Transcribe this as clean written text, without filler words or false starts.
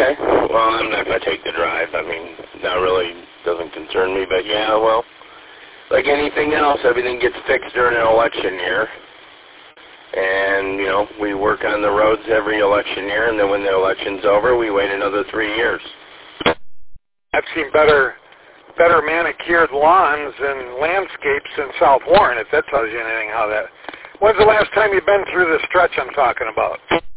Okay. Well, I'm not going to take the drive. I mean, that really doesn't concern me. But, yeah, well, like anything else, everything gets fixed during an election year. And, you know, we work on the roads every election year, and then when the election's over, we wait another 3 years. I've seen better manicured lawns and landscapes in South Warren, if that tells you anything how that... When's the last time you've been through the stretch I'm talking about?